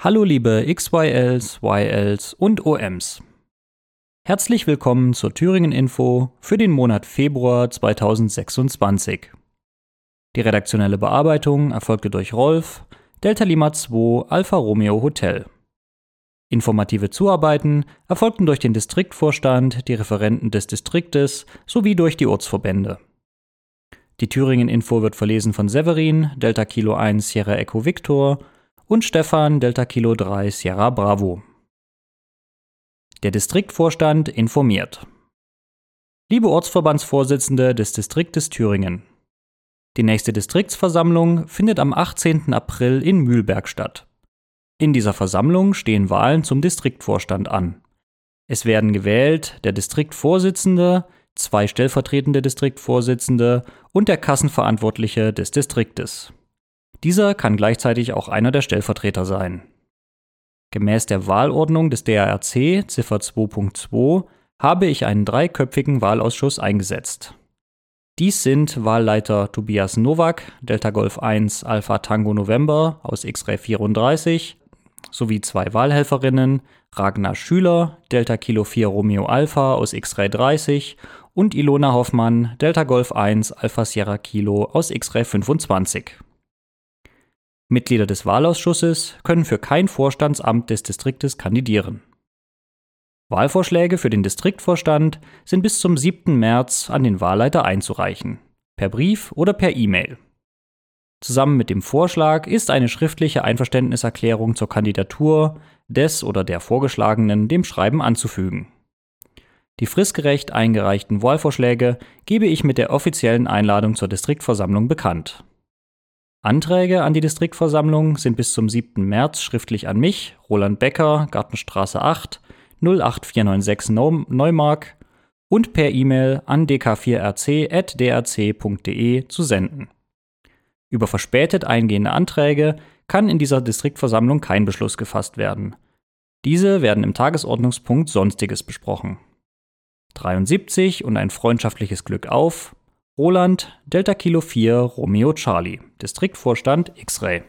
Hallo liebe XYLs, YLs und OMs. Herzlich willkommen zur Thüringen-Info für den Monat Februar 2026. Die redaktionelle Bearbeitung erfolgte durch Rolf, Delta Lima 2, Alfa Romeo Hotel. Informative Zuarbeiten erfolgten durch den Distriktvorstand, die Referenten des Distriktes sowie durch die Ortsverbände. Die Thüringen-Info wird verlesen von Severin, Delta Kilo 1 Sierra Echo Victor und Stefan, Delta Kilo 3 Sierra Bravo. Der Distriktvorstand informiert. Liebe Ortsverbandsvorsitzende des Distriktes Thüringen, die nächste Distriktsversammlung findet am 18. April in Mühlberg statt. In dieser Versammlung stehen Wahlen zum Distriktvorstand an. Es werden gewählt der Distriktvorsitzende, 2 stellvertretende Distriktvorsitzende und der Kassenverantwortliche des Distriktes. Dieser kann gleichzeitig auch einer der Stellvertreter sein. Gemäß der Wahlordnung des DARC, Ziffer 2.2, habe ich einen 3-köpfigen Wahlausschuss eingesetzt. Dies sind Wahlleiter Tobias Nowak, Delta Golf 1 Alpha Tango November aus X-Ray 34, sowie 2 Wahlhelferinnen, Ragnar Schüler, Delta Kilo 4 Romeo Alpha aus X-Ray 30 und Ilona Hoffmann, Delta Golf 1 Alpha Sierra Kilo aus X-Ray 25. Mitglieder des Wahlausschusses können für kein Vorstandsamt des Distriktes kandidieren. Wahlvorschläge für den Distriktvorstand sind bis zum 7. März an den Wahlleiter einzureichen, per Brief oder per E-Mail. Zusammen mit dem Vorschlag ist eine schriftliche Einverständniserklärung zur Kandidatur des oder der Vorgeschlagenen dem Schreiben anzufügen. Die fristgerecht eingereichten Wahlvorschläge gebe ich mit der offiziellen Einladung zur Distriktversammlung bekannt. Anträge an die Distriktversammlung sind bis zum 7. März schriftlich an mich, Roland Becker, Gartenstraße 8, 08496 Neumark und per E-Mail an dk4rc@drc.de zu senden. Über verspätet eingehende Anträge kann in dieser Distriktversammlung kein Beschluss gefasst werden. Diese werden im Tagesordnungspunkt Sonstiges besprochen. 73 und ein freundschaftliches Glück auf. Roland, Delta Kilo 4, Romeo Charlie, Distriktvorstand X-Ray.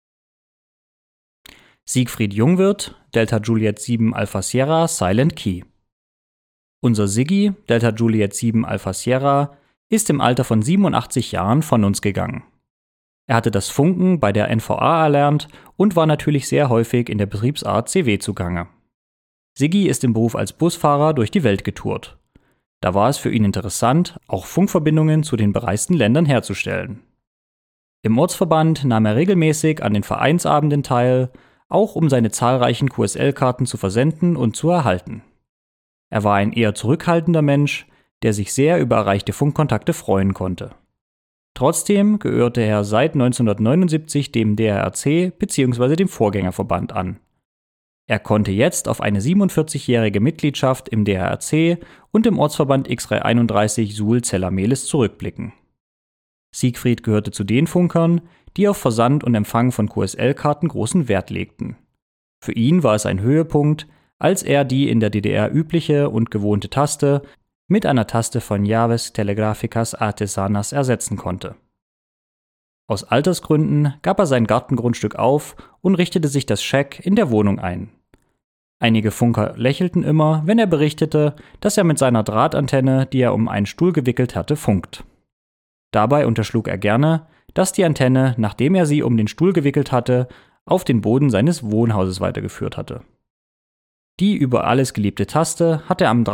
Siegfried Jungwirth, Delta Juliet 7 Alpha Sierra, Silent Key. Unser Siggi, Delta Juliet 7 Alpha Sierra, ist im Alter von 87 Jahren von uns gegangen. Er hatte das Funken bei der NVA erlernt und war natürlich sehr häufig in der Betriebsart CW zugange. Siggi ist im Beruf als Busfahrer durch die Welt getourt. Da war es für ihn interessant, auch Funkverbindungen zu den bereisten Ländern herzustellen. Im Ortsverband nahm er regelmäßig an den Vereinsabenden teil, auch um seine zahlreichen QSL-Karten zu versenden und zu erhalten. Er war ein eher zurückhaltender Mensch, der sich sehr über erreichte Funkkontakte freuen konnte. Trotzdem gehörte er seit 1979 dem DRC bzw. dem Vorgängerverband an. Er konnte jetzt auf eine 47-jährige Mitgliedschaft im DRC und im Ortsverband X-Ray 31 Suhl-Zeller-Mehlis zurückblicken. Siegfried gehörte zu den Funkern, die auf Versand und Empfang von QSL-Karten großen Wert legten. Für ihn war es ein Höhepunkt, als er die in der DDR übliche und gewohnte Taste mit einer Taste von Llaves Telegráficas Artesanas ersetzen konnte. Aus Altersgründen gab er sein Gartengrundstück auf und richtete sich das Shack in der Wohnung ein. Einige Funker lächelten immer, wenn er berichtete, dass er mit seiner Drahtantenne, die er um einen Stuhl gewickelt hatte, funkt. Dabei unterschlug er gerne, dass die Antenne, nachdem er sie um den Stuhl gewickelt hatte, auf den Boden seines Wohnhauses weitergeführt hatte. Die über alles geliebte Taste hat er am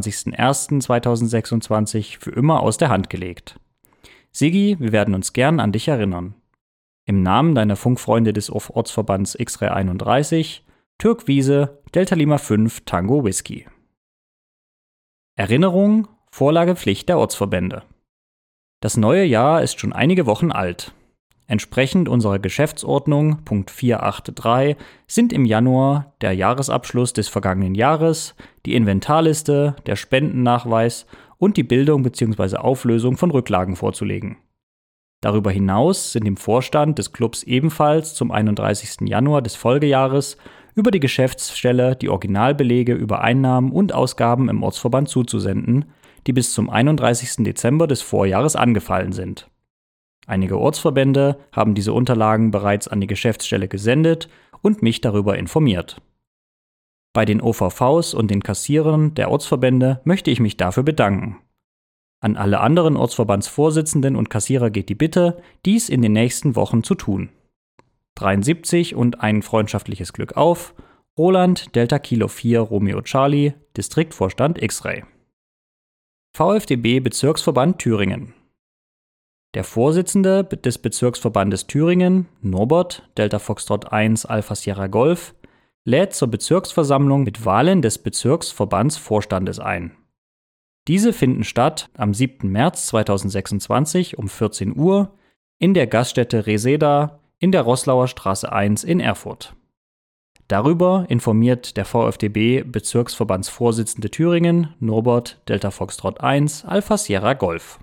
23.01.2026 für immer aus der Hand gelegt. Siggi, wir werden uns gern an dich erinnern. Im Namen deiner Funkfreunde des Ortsverbands X-Ray 31, Türkwiese, Delta Lima 5, Tango Whisky. Erinnerung, Vorlagepflicht der Ortsverbände. Das neue Jahr ist schon einige Wochen alt. Entsprechend unserer Geschäftsordnung, Punkt 483, sind im Januar der Jahresabschluss des vergangenen Jahres, die Inventarliste, der Spendennachweis und die Bildung bzw. Auflösung von Rücklagen vorzulegen. Darüber hinaus sind dem Vorstand des Clubs ebenfalls zum 31. Januar des Folgejahres über die Geschäftsstelle die Originalbelege über Einnahmen und Ausgaben im Ortsverband zuzusenden, die bis zum 31. Dezember des Vorjahres angefallen sind. Einige Ortsverbände haben diese Unterlagen bereits an die Geschäftsstelle gesendet und mich darüber informiert. Bei den OVVs und den Kassierern der Ortsverbände möchte ich mich dafür bedanken. An alle anderen Ortsverbandsvorsitzenden und Kassierer geht die Bitte, dies in den nächsten Wochen zu tun. 73 und ein freundschaftliches Glück auf, Roland Delta Kilo 4 Romeo Charlie, Distriktvorstand X-Ray. VfDB Bezirksverband Thüringen. Der Vorsitzende des Bezirksverbandes Thüringen, Norbert Delta Foxtrot 1 Alpha Sierra Golf, lädt zur Bezirksversammlung mit Wahlen des Bezirksverbandsvorstandes ein. Diese finden statt am 7. März 2026 um 14 Uhr in der Gaststätte Reseda in der Roßlauer Straße 1 in Erfurt. Darüber informiert der VfDB Bezirksverbandsvorsitzende Thüringen, Norbert Delta Foxtrot 1 Alpha Sierra Golf.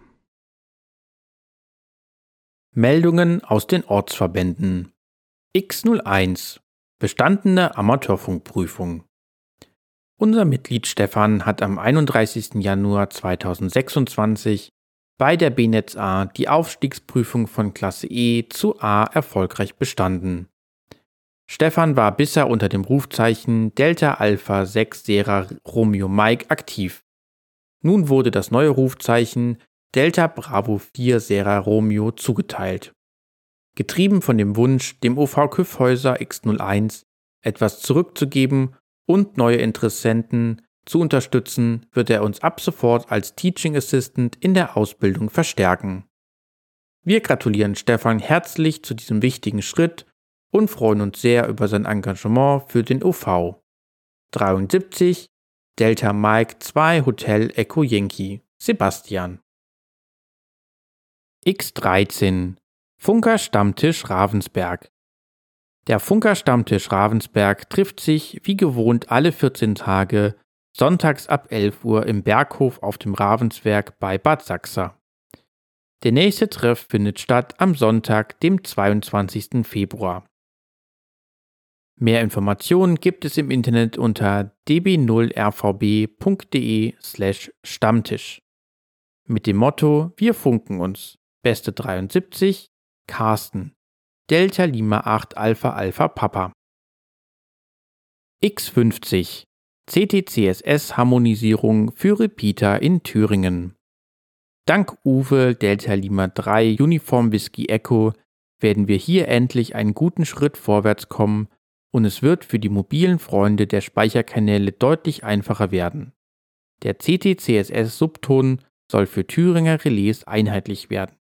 Meldungen aus den Ortsverbänden. X01 Bestandene Amateurfunkprüfung. Unser Mitglied Stefan hat am 31. Januar 2026 bei der BNetz A die Aufstiegsprüfung von Klasse E zu A erfolgreich bestanden. Stefan war bisher unter dem Rufzeichen Delta Alpha 6 Sierra Romeo Mike aktiv. Nun wurde das neue Rufzeichen Delta Bravo 4 Sierra Romeo zugeteilt. Getrieben von dem Wunsch, dem OV Kyffhäuser X01 etwas zurückzugeben und neue Interessenten zu unterstützen, wird er uns ab sofort als Teaching Assistant in der Ausbildung verstärken. Wir gratulieren Stefan herzlich zu diesem wichtigen Schritt und freuen uns sehr über sein Engagement für den OV. 73 Delta Mike 2 Hotel Echo Yankee Sebastian. X13 Funker Stammtisch Ravensberg. Der Funker Stammtisch Ravensberg trifft sich wie gewohnt alle 14 Tage sonntags ab 11 Uhr im Berghof auf dem Ravensberg bei Bad Sachsa. Der nächste Treff findet statt am Sonntag, dem 22. Februar. Mehr Informationen gibt es im Internet unter db0rvb.de/Stammtisch. Mit dem Motto Wir funken uns. Beste 73, Carsten. Delta Lima 8 Alpha Alpha Papa. X50 CTCSS-Harmonisierung für Repeater in Thüringen. Dank Uwe Delta Lima 3 Uniform Whisky Echo werden wir hier endlich einen guten Schritt vorwärts kommen und es wird für die mobilen Freunde der Speicherkanäle deutlich einfacher werden. Der CTCSS-Subton soll für Thüringer Relais einheitlich werden.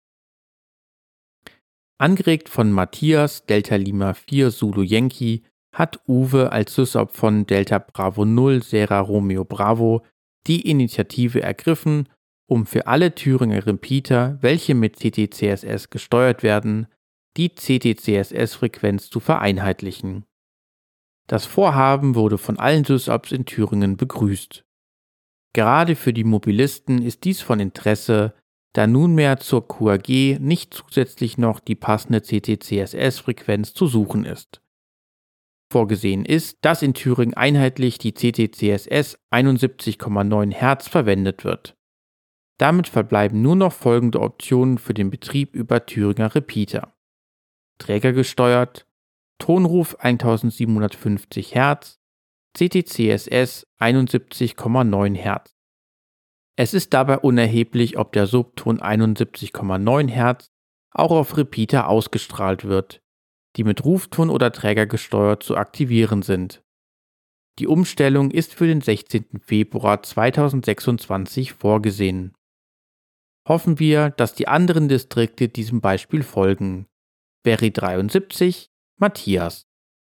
Angeregt von Matthias Delta Lima 4 Zulu Yankee hat Uwe als SysOp von Delta Bravo 0 Sierra Romeo Bravo die Initiative ergriffen, um für alle Thüringer Repeater, welche mit CTCSS gesteuert werden, die CTCSS-Frequenz zu vereinheitlichen. Das Vorhaben wurde von allen SysOps in Thüringen begrüßt. Gerade für die Mobilisten ist dies von Interesse, da nunmehr zur QAG nicht zusätzlich noch die passende CTCSS-Frequenz zu suchen ist. Vorgesehen ist, dass in Thüringen einheitlich die CTCSS 71,9 Hz verwendet wird. Damit verbleiben nur noch folgende Optionen für den Betrieb über Thüringer Repeater: Trägergesteuert, Tonruf 1750 Hz, CTCSS 71,9 Hz. Es ist dabei unerheblich, ob der Subton 71,9 Hz auch auf Repeater ausgestrahlt wird, die mit Rufton oder Träger gesteuert zu aktivieren sind. Die Umstellung ist für den 16. Februar 2026 vorgesehen. Hoffen wir, dass die anderen Distrikte diesem Beispiel folgen. Berry 73, Matthias.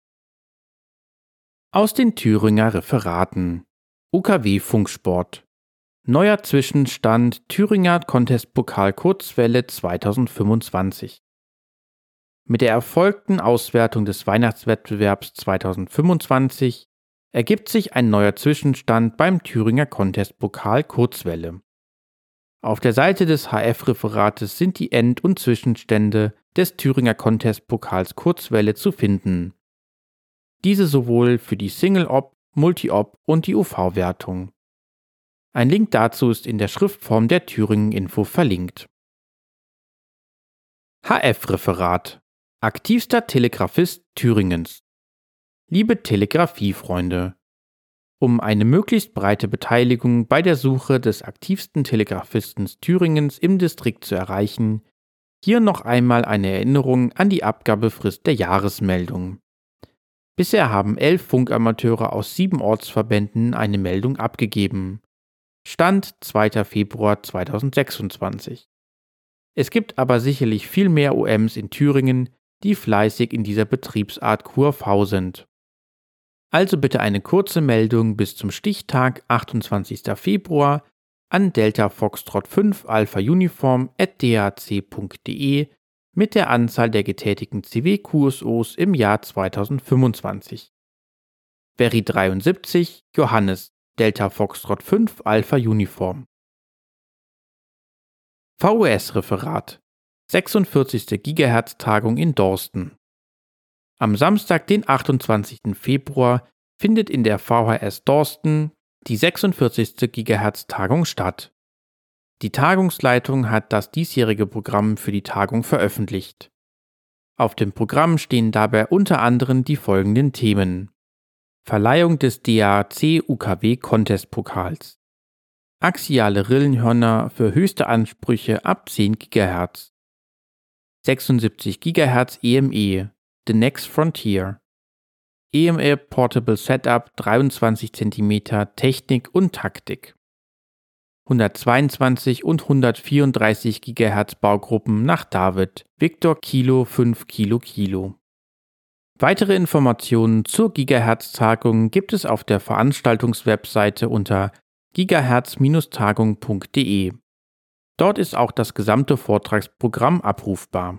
Aus den Thüringer Referaten. UKW Funksport. Neuer Zwischenstand Thüringer Contest-Pokal Kurzwelle 2025. Mit der erfolgten Auswertung des Weihnachtswettbewerbs 2025 ergibt sich ein neuer Zwischenstand beim Thüringer Contest-Pokal Kurzwelle. Auf der Seite des HF-Referates sind die End- und Zwischenstände des Thüringer Contest-Pokals Kurzwelle zu finden. Diese sowohl für die Single-Op, Multi-Op und die UV-Wertung. Ein Link dazu ist in der Schriftform der Thüringen-Info verlinkt. HF-Referat. Aktivster Telegrafist Thüringens. Liebe Telegrafiefreunde, um eine möglichst breite Beteiligung bei der Suche des aktivsten Telegrafisten Thüringens im Distrikt zu erreichen, hier noch einmal eine Erinnerung an die Abgabefrist der Jahresmeldung. Bisher haben 11 Funkamateure aus 7 Ortsverbänden eine Meldung abgegeben. Stand 2. Februar 2026. Es gibt aber sicherlich viel mehr OMs in Thüringen, die fleißig in dieser Betriebsart QRV sind. Also bitte eine kurze Meldung bis zum Stichtag 28. Februar an Delta Foxtrot 5 Alpha Uniform @dac.de mit der Anzahl der getätigten CW-QSOs im Jahr 2025. Berry 73 Johannes Delta Foxtrot 5 Alpha Uniform. VOS-Referat 46. GHz-Tagung in Dorsten. Am Samstag, den 28. Februar, findet in der VHS Dorsten die 46. GHz-Tagung statt. Die Tagungsleitung hat das diesjährige Programm für die Tagung veröffentlicht. Auf dem Programm stehen dabei unter anderem die folgenden Themen: Verleihung des DAC-UKW-Contest-Pokals, axiale Rillenhörner für höchste Ansprüche ab 10 GHz, 76 GHz EME, The Next Frontier, EME Portable Setup 23 cm Technik und Taktik, 122 und 134 GHz Baugruppen nach David, Victor Kilo 5 Kilo Kilo. Weitere Informationen zur Gigahertz-Tagung gibt es auf der Veranstaltungswebseite unter gigahertz-tagung.de. Dort ist auch das gesamte Vortragsprogramm abrufbar.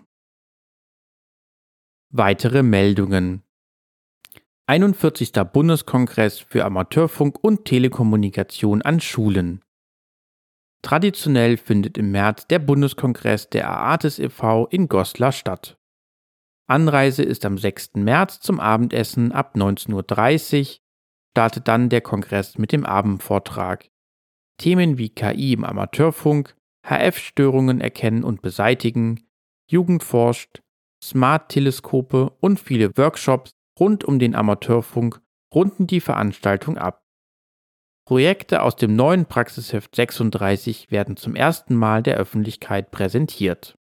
Weitere Meldungen: 41. Bundeskongress für Amateurfunk und Telekommunikation an Schulen. Traditionell findet im März der Bundeskongress der Aartis e.V. in Goslar statt. Anreise ist am 6. März zum Abendessen ab 19:30 Uhr, startet dann der Kongress mit dem Abendvortrag. Themen wie KI im Amateurfunk, HF-Störungen erkennen und beseitigen, Jugend forscht, Smart-Teleskope und viele Workshops rund um den Amateurfunk runden die Veranstaltung ab. Projekte aus dem neuen Praxisheft 36 werden zum ersten Mal der Öffentlichkeit präsentiert.